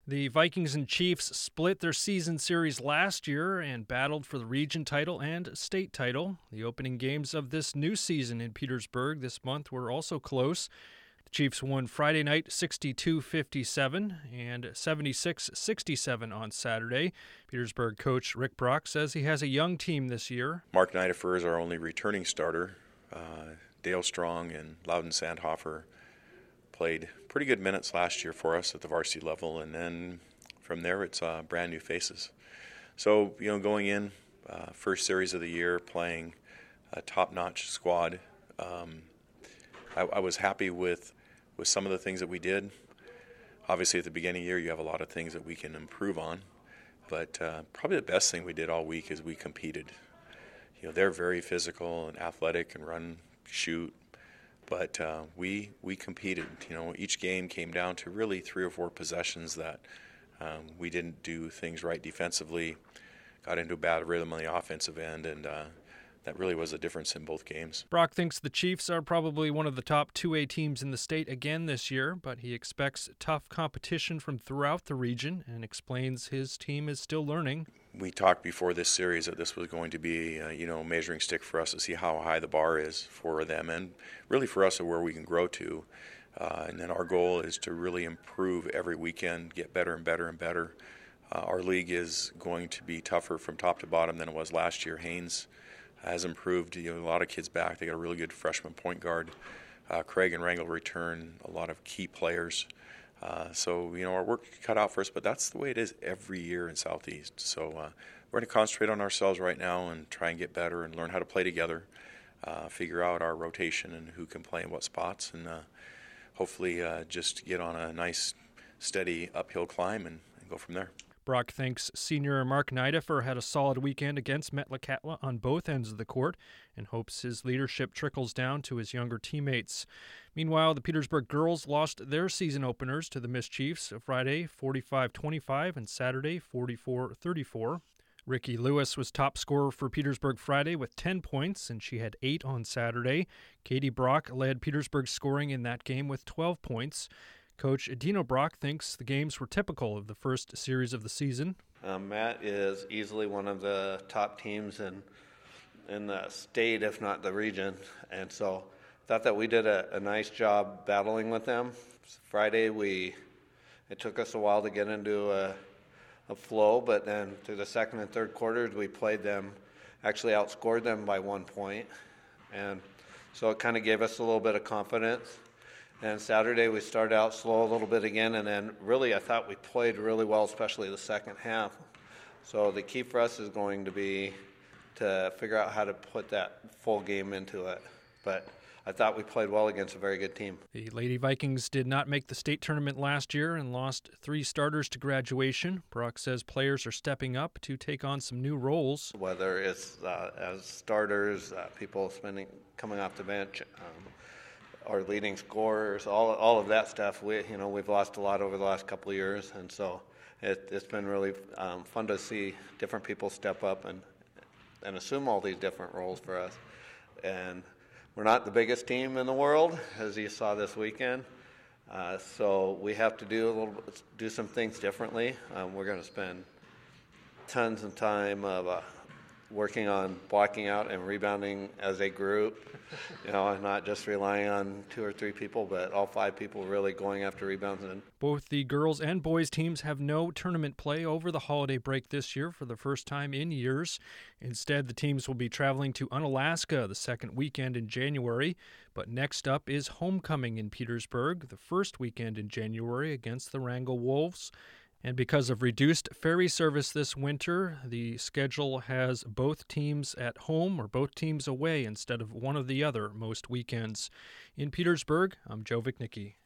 The Vikings and Chiefs split their season series last year and battled for the region title and state title. The opening games of this new season in Petersburg this month were also close. The Chiefs won Friday night 62-57 and 76-67 on Saturday. Petersburg coach Rick Brock says he has a young team this year. Mark Niederfer is our only returning starter. Dale Strong and Loudon Sandhofer played pretty good minutes last year for us at the varsity level, and then from there it's brand new faces. So, going in, first series of the year, playing a top-notch squad, I was happy with some of the things that we did. Obviously, at the beginning of the year, you have a lot of things that we can improve on, but probably the best thing we did all week is we competed. They're very physical and athletic and run, shoot, but we competed. Each game came down to really 3 or 4 possessions that we didn't do things right defensively, got into a bad rhythm on the offensive end, and that really was a difference in both games. Brock thinks the Chiefs are probably one of the top 2A teams in the state again this year, but he expects tough competition from throughout the region and explains his team is still learning. We talked before this series that this was going to be a measuring stick for us to see how high the bar is for them and really for us where we can grow to. And then our goal is to really improve every weekend, get better and better and better. Our league is going to be tougher from top to bottom than it was last year. Haynes has improved. A lot of kids back. They got a really good freshman point guard. Craig and Wrangell return a lot of key players. So our work cut out for us, but that's the way it is every year in Southeast. So we're going to concentrate on ourselves right now and try and get better and learn how to play together, figure out our rotation and who can play in what spots, and hopefully just get on a nice, steady uphill climb and go from there. Brock thinks senior Mark Niederfer had a solid weekend against Metlakatla on both ends of the court and hopes his leadership trickles down to his younger teammates. Meanwhile, the Petersburg girls lost their season openers to the Miss Chiefs Friday 45-25 and Saturday 44-34. Ricky Lewis was top scorer for Petersburg Friday with 10 points, and she had 8 on Saturday. Katie Brock led Petersburg's scoring in that game with 12 points. Coach Dino Brock thinks the games were typical of the first series of the season. Matt is easily one of the top teams in the state, if not the region, and so I thought that we did a nice job battling with them. Friday, it took us a while to get into a flow, but then through the second and third quarters, we played them, actually outscored them by 1 point, and so it kind of gave us a little bit of confidence. And Saturday we started out slow a little bit again, and then really I thought we played really well, especially the second half. So the key for us is going to be to figure out how to put that full game into it. But I thought we played well against a very good team. The Lady Vikings did not make the state tournament last year and lost 3 starters to graduation. Brock says players are stepping up to take on some new roles. Whether it's as starters, people coming off the bench, our leading scorers, all of that stuff. We've lost a lot over the last couple of years, and so it's been really fun to see different people step up and assume all these different roles for us. And we're not the biggest team in the world, as you saw this weekend, so we have to do some things differently. We're going to spend tons of time of working on blocking out and rebounding as a group, and not just relying on 2 or 3 people, but all 5 people really going after rebounds. Both the girls and boys teams have no tournament play over the holiday break this year for the first time in years. Instead, the teams will be traveling to Unalaska the second weekend in January. But next up is homecoming in Petersburg, the first weekend in January against the Wrangell Wolves. And because of reduced ferry service this winter, the schedule has both teams at home or both teams away instead of one or the other most weekends. In Petersburg, I'm Joe Vichnicki.